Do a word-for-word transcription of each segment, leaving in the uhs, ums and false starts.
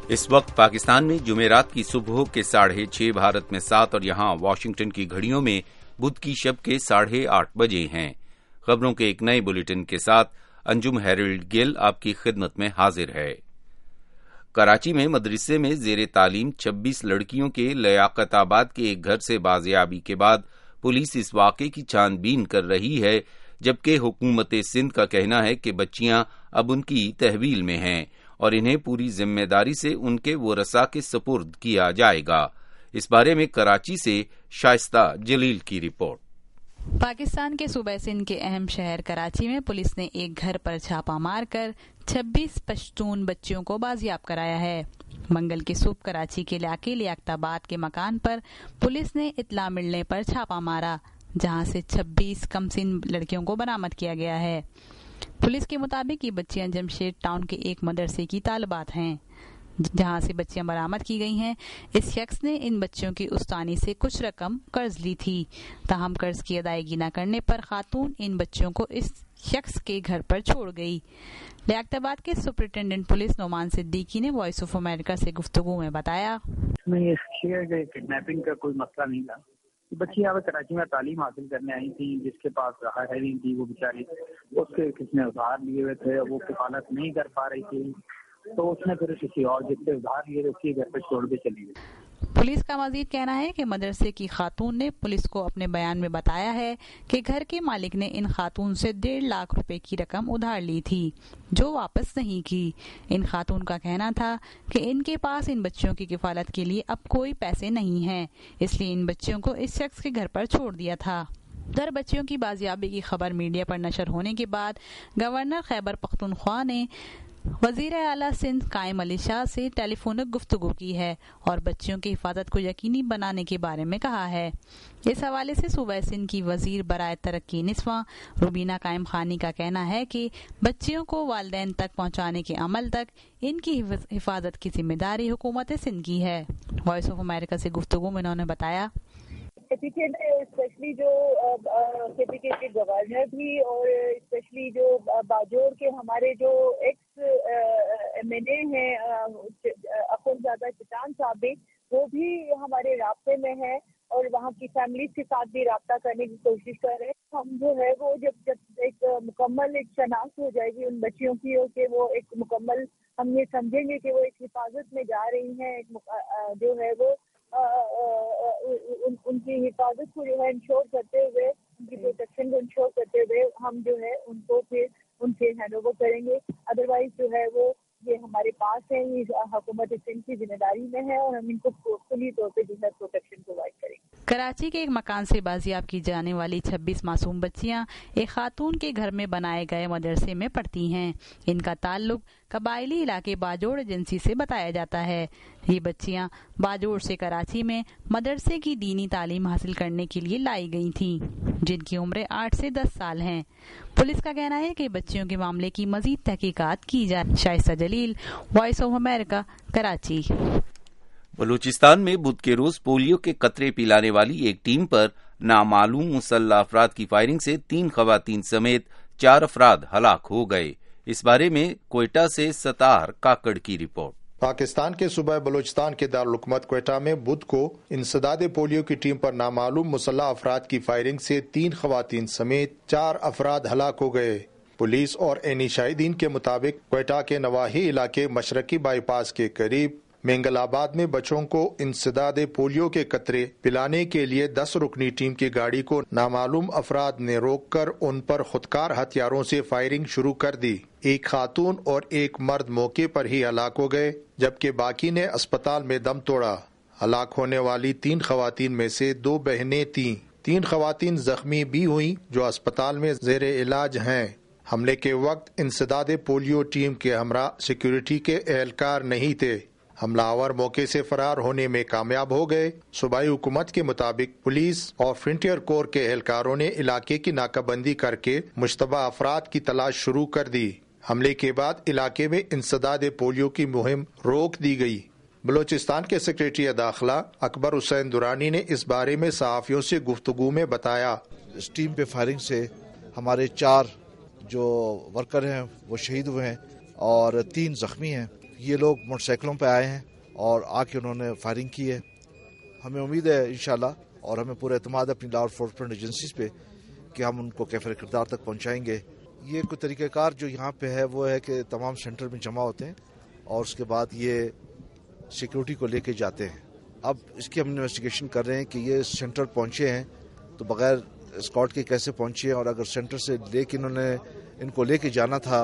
इस वक्त पाकिस्तान में जुमेरात की सुबह के साढ़े छह, भारत में सात और यहां वाशिंगटन की घड़ियों में बुध की शब के साढ़े आठ बजे हैं। खबरों के एक नए बुलेटिन के साथ अंजुम हैरिल्ड गिल आपकी खिदमत में हाजिर है। कराची में मदरसे में जेर तालीम छब्बीस लड़कियों के लियाकताबाद के एक घर से बाजियाबी के बाद पुलिस इस वाक़े की छानबीन कर रही है, जबकि हुकूमत सिंध का कहना है कि बच्चियां अब उनकी तहवील में हैं और इन्हें पूरी जिम्मेदारी से उनके वरसा के सपुर्द किया जाएगा। इस बारे में कराची से शाइस्ता जलील की रिपोर्ट। पाकिस्तान के सूबे सिंध के अहम शहर कराची में पुलिस ने एक घर पर छापा मारकर छब्बीस पश्तून बच्चियों को बाजियाब कराया है। मंगल की सुबह कराची के इलाके लियाकताबाद के मकान पर पुलिस ने इत्तला मिलने पर छापा मारा, जहां से छब्बीस कमसिन लड़कियों को बरामद किया गया है। पुलिस के मुताबिक ये बच्चियां जमशेद टाउन के एक मदरसे की तालिबात हैं, जहां से बच्चियां बरामद की गई हैं। इस शख्स ने इन बच्चियों की उस्तानी से कुछ रकम कर्ज ली थी, ताहम कर्ज की अदायगी न करने पर खातून इन बच्चियों को इस शख्स के घर पर छोड़ गई। लियाकताबाद के सुपरिटेंडेंट पुलिस नोमान सिद्दीकी ने वॉइस ऑफ अमेरिका से गुफ्तगू में बताया, किडनैपिंग का कोई मसला नहीं था। बच्ची यहाँ पे कराची में तालीम हासिल करने आई थी, जिसके पास है नहीं थी, वो बेचारी उसके किसने उधार लिए हुए थे, वो किफालत नहीं कर पा रही थी, तो उसने फिर किसी और जिससे उधार लिए उसके घर पे छोड़ के चली गई। पुलिस का मजीद कहना है कि मदरसे की खातून ने पुलिस को अपने बयान में बताया है कि घर के मालिक ने इन खातून से डेढ़ लाख रुपए की रकम उधार ली थी, जो वापस नहीं की। इन खातून का कहना था कि इनके पास इन बच्चियों की किफालत के लिए अब कोई पैसे नहीं हैं, इसलिए इन बच्चियों को इस शख्स के घर पर छोड़ दिया था। उधर बच्चियों की बाजियाबी की खबर मीडिया पर नशर होने के बाद गवर्नर खैबर पख्तूनख्वा ने वजीर आला सिंध कायम अली शाह से टेलीफोनिक गुफ्तगू की है और बच्चियों की हिफाजत को यकीनी बनाने के बारे में कहा है। इस हवाले से सूबा सिंध की वजीर बराए तरक्की निस्वा रुबीना कायम खानी का कहना है कि बच्चियों को वालिदैन तक पहुंचाने के अमल तक इनकी हिफाजत की जिम्मेदारी हुकूमत सिंध की है। वॉइस ऑफ अमेरिका से गुफ्तगू में उन्होंने बताया, केपीके में स्पेशली जो केपीके के गवर्नर भी और स्पेशली जो बाजोर के हमारे जो एक्स एम एन ए हैं अखुनज़ादा चिटान साहब भी, वो भी हमारे राब्ते में हैं और वहाँ की फैमिलीज के साथ भी राब्ता करने की कोशिश कर रहे हैं। हम जो है वो जब जब एक मुकम्मल एक शनाख्त हो जाएगी उन बच्चियों की, हो कि वो एक मुकम्मल हम ये समझेंगे कि वो एक हिफाजत में जा रही हैं, एक जो है वो आ, आ, आ, उन, उनकी हिफाजत को जो है इंश्योर करते हुए, उनकी प्रोटेक्शन को इंश्योर करते हुए हम जो है उनको फिर उनसे हैंड ओवर करेंगे। अदरवाइज जो है वो ये हमारे पास है, ये हुकूमत सिंध की जिम्मेदारी में है और हम इनको फुली तौर पे जो है प्रोटेक्शन प्रोवाइड करेंगे। कराची के एक मकान से बाजियाब की जाने वाली छब्बीस मासूम बच्चियां एक खातून के घर में बनाए गए मदरसे में पढ़ती हैं। इनका ताल्लुक कबायली इलाके बाजोड़ एजेंसी से बताया जाता है। ये बच्चियां बाजोड़ से कराची में मदरसे की दीनी तालीम हासिल करने के लिए लाई गई थीं, जिनकी उम्रें आठ से दस साल हैं। पुलिस का कहना है कि बच्चियों के मामले की मजीद तहकीकात की जाए। Shaista Jalil, voice of America, Karachi. Balochistan में बुध के रोज पोलियो के कतरे पिलाने वाली एक टीम पर नामालूम मुसल्लह अफराद की फायरिंग से तीन खवातीन समेत चार अफराद हलाक हो गए। इस बारे में कोयटा से सतार काकड़ की रिपोर्ट। पाकिस्तान के सूबा बलूचिस्तान के दारुल-हुकूमत कोयटा में बुध को इंसदाद पोलियो की टीम पर नामालूम मुसल्लह अफराद की फायरिंग से तीन खवातीन समेत चार अफराद हलाक हो गए। पुलिस और एनी शाहिदीन के मुताबिक कोयटा के नवाही इलाके मशरकी बाईपास के करीब मेंगलाबाद में बच्चों को इंसदाद पोलियो के कतरे पिलाने के लिए दस रुकनी टीम की गाड़ी को नामालूम अफराद ने रोककर उन पर खुदकार हथियारों से फायरिंग शुरू कर दी। एक खातून और एक मर्द मौके पर ही हलाक हो गए, जबकि बाकी ने अस्पताल में दम तोड़ा। हलाक होने वाली तीन खवातीन में से दो बहनें थीं। तीन खवातीन जख्मी भी हुई जो अस्पताल में जेरे इलाज हैं। हमले के वक्त इंसदाद पोलियो टीम के हमरा सिक्योरिटी के एहलकार नहीं थे। हमलावर मौके से फरार होने में कामयाब हो गए। सूबाई हुकूमत के मुताबिक पुलिस और फ्रंटियर कोर के एहलकारों ने इलाके की नाकाबंदी करके मुश्तबा अफराद की तलाश शुरू कर दी। हमले के बाद इलाके में इंसदाद पोलियो की मुहिम रोक दी गई। बलूचिस्तान के सेक्रेटरी दाखिला अकबर हुसैन दुरानी ने इस बारे में सहाफियों से गुफ्तगू में बताया, इस टीम पे फायरिंग से हमारे चार जो वर्कर हैं वो शहीद हुए हैं और तीन जख्मी हैं। یہ لوگ موٹر سائیکلوں پہ آئے ہیں اور آ کے انہوں نے فائرنگ کی ہے. ہمیں امید ہے انشاءاللہ اور ہمیں پورا اعتماد اپنی لا انفورسمنٹ ایجنسیز پہ کہ ہم ان کو کیفر کردار تک پہنچائیں گے. یہ کوئی طریقہ کار جو یہاں پہ ہے وہ ہے کہ تمام سینٹر میں جمع ہوتے ہیں اور اس کے بعد یہ سیکیورٹی کو لے کے جاتے ہیں. اب اس کی ہم انویسٹیگیشن کر رہے ہیں کہ یہ سینٹر پہنچے ہیں تو بغیر اسکاٹ کے کیسے پہنچے ہیں، اور اگر سینٹر سے لے کے انہوں نے ان کو لے کے جانا تھا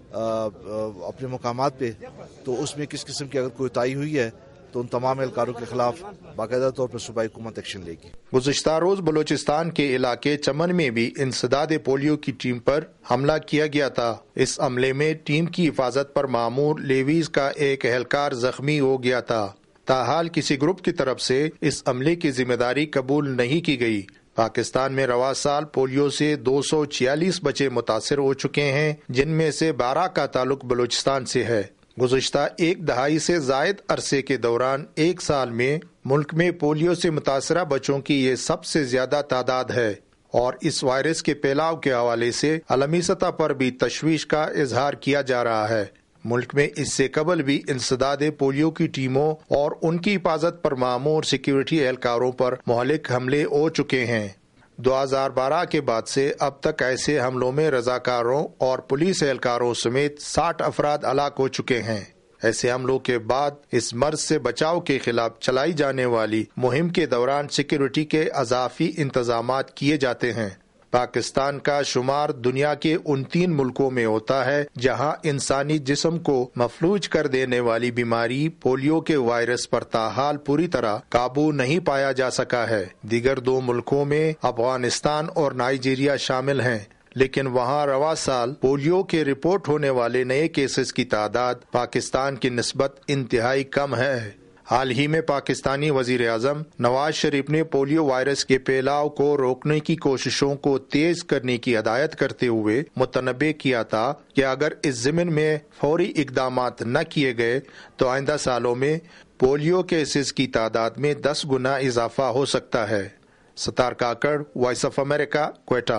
اپنے مقامات پہ تو اس میں کس قسم کی اگر کوئی کوتاہی ہوئی ہے تو ان تمام اہلکاروں کے خلاف باقاعدہ طور پر صوبائی حکومت ایکشن لے گی. گزشتہ روز بلوچستان کے علاقے چمن میں بھی انسداد پولیو کی ٹیم پر حملہ کیا گیا تھا. اس عملے میں ٹیم کی حفاظت پر مامور لیویز کا ایک اہلکار زخمی ہو گیا تھا. تاحال کسی گروپ کی طرف سے اس عملے کی ذمہ داری قبول نہیں کی گئی. پاکستان میں رواں سال پولیو سے دو سو چھیالیس بچے متاثر ہو چکے ہیں، جن میں سے بارہ کا تعلق بلوچستان سے ہے. گزشتہ ایک دہائی سے زائد عرصے کے دوران ایک سال میں ملک میں پولیو سے متاثرہ بچوں کی یہ سب سے زیادہ تعداد ہے، اور اس وائرس کے پھیلاؤ کے حوالے سے عالمی سطح پر بھی تشویش کا اظہار کیا جا رہا ہے. ملک میں اس سے قبل بھی انسداد پولیو کی ٹیموں اور ان کی حفاظت پر مامور سیکیورٹی اہلکاروں پر مہلک حملے ہو چکے ہیں. دو ہزار بارہ کے بعد سے اب تک ایسے حملوں میں رضاکاروں اور پولیس اہلکاروں سمیت ساٹھ افراد ہلاک ہو چکے ہیں. ایسے حملوں کے بعد اس مرض سے بچاؤ کے خلاف چلائی جانے والی مہم کے دوران سیکیورٹی کے اضافی انتظامات کیے جاتے ہیں. پاکستان کا شمار دنیا کے ان تین ملکوں میں ہوتا ہے جہاں انسانی جسم کو مفلوج کر دینے والی بیماری پولیو کے وائرس پر تاحال پوری طرح قابو نہیں پایا جا سکا ہے. دیگر دو ملکوں میں افغانستان اور نائجیریا شامل ہیں، لیکن وہاں رواں سال پولیو کے رپورٹ ہونے والے نئے کیسز کی تعداد پاکستان کی نسبت انتہائی کم ہے. حال ہی میں پاکستانی وزیر اعظم نواز شریف نے پولیو وائرس کے پھیلاؤ کو روکنے کی کوششوں کو تیز کرنے کی ہدایت کرتے ہوئے متنبہ کیا تھا کہ اگر اس ضمن میں فوری اقدامات نہ کیے گئے تو آئندہ سالوں میں پولیو کیسز کی تعداد میں دس گنا اضافہ ہو سکتا ہے. Sattar Kakar, voice of America, Quetta.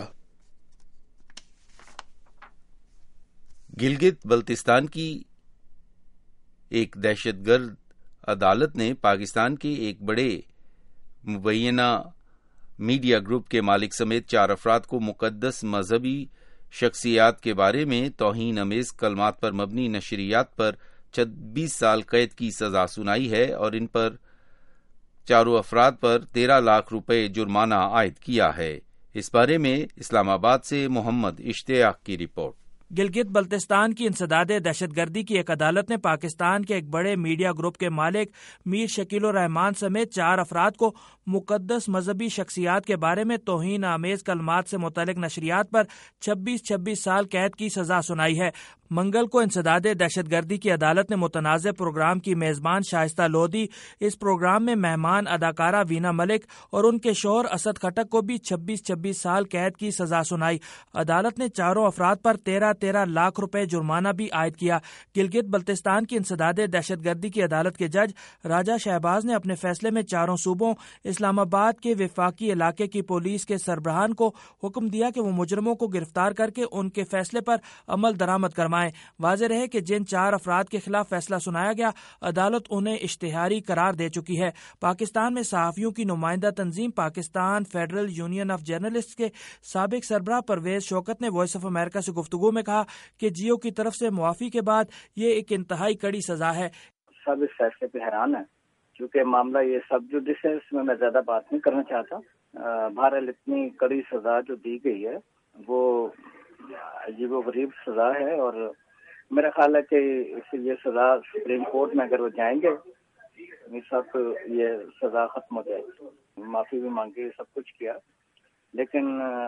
Gilgit Baltistan کی ایک دہشت گرد عدالت نے پاکستان کے ایک بڑے مبینہ میڈیا گروپ کے مالک سمیت چار افراد کو مقدس مذہبی شخصیات کے بارے میں توہین آمیز کلمات پر مبنی نشریات پر چھبیس سال قید کی سزا سنائی ہے اور ان پر چاروں افراد پر تیرہ لاکھ روپے جرمانہ عائد کیا ہے. اس بارے میں اسلام آباد سے محمد اشتیاق کی رپورٹ. گلگت بلتستان کی انسداد دہشت گردی کی ایک عدالت نے پاکستان کے ایک بڑے میڈیا گروپ کے مالک میر شکیل الرحمان سمیت چار افراد کو مقدس مذہبی شخصیات کے بارے میں توہین آمیز کلمات سے متعلق نشریات پر چھبیس چھبیس سال قید کی سزا سنائی ہے. منگل کو انسداد دہشت گردی کی عدالت نے متنازع پروگرام کی میزبان شائستہ لودھی، اس پروگرام میں مہمان اداکارہ وینا ملک اور ان کے شوہر اسد کھٹک کو بھی چھبیس چھبیس سال قید کی سزا سنائی. عدالت نے چاروں افراد پر تیرہ تیرہ لاکھ روپے جرمانہ بھی عائد کیا. گلگت بلتستان کی انسداد دہشت گردی کی عدالت کے جج راجہ شہباز نے اپنے فیصلے میں چاروں صوبوں اسلام آباد کے وفاقی علاقے کی پولیس کے سربراہان کو حکم دیا کہ وہ مجرموں کو گرفتار کر کے ان کے فیصلے پر عمل درآمد کروائیں. واضح رہے کہ جن چار افراد کے خلاف فیصلہ سنایا گیا عدالت انہیں اشتہاری قرار دے چکی ہے. پاکستان میں صحافیوں کی نمائندہ تنظیم Pakistan federal union of journalist کے سابق سربراہ پرویز شوکت نے وائس آف امریکہ سے گفتگو میں کہا کہ جیو کی طرف سے معافی کے بعد یہ ایک انتہائی کڑی سزا ہے. سب اس فیصلے پہ حیران ہے کیونکہ معاملہ یہ سب جوڈس ہے، اس میں میں زیادہ بات نہیں کرنا چاہتا. بہرحال اتنی کڑی سزا جو دی گئی ہے وہ عجیب و غریب سزا ہے اور میرا خیال ہے کہ یہ سزا سپریم کورٹ میں اگر وہ جائیں گے اس وقت یہ سزا ختم ہو جائے گی. معافی بھی مانگی، سب کچھ کیا، لیکن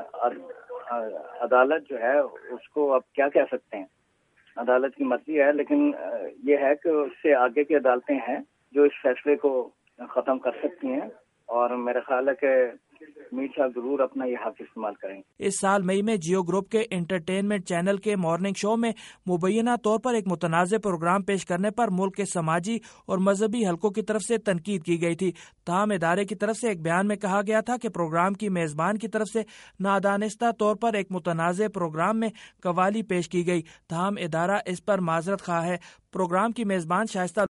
عدالت جو ہے اس کو اب کیا کہہ سکتے ہیں، عدالت کی مرضی ہے. لیکن یہ ہے کہ اس سے آگے کی عدالتیں ہیں جو اس فیصلے کو ختم کر سکتی ہیں اور میرا خیال ہے کہ میر صاحب ضرور اپنا یہ حق استعمال کریں. اس سال مئی میں جیو گروپ کے انٹرٹینمنٹ چینل کے مارننگ شو میں مبینہ طور پر ایک متنازع پروگرام پیش کرنے پر ملک کے سماجی اور مذہبی حلقوں کی طرف سے تنقید کی گئی تھی. تاہم ادارے کی طرف سے ایک بیان میں کہا گیا تھا کہ پروگرام کی میزبان کی طرف سے نادانستہ طور پر ایک متنازع پروگرام میں قوالی پیش کی گئی. تاہم ادارہ اس پر معذرت خواہ ہے. پروگرام کی میزبان شائستہ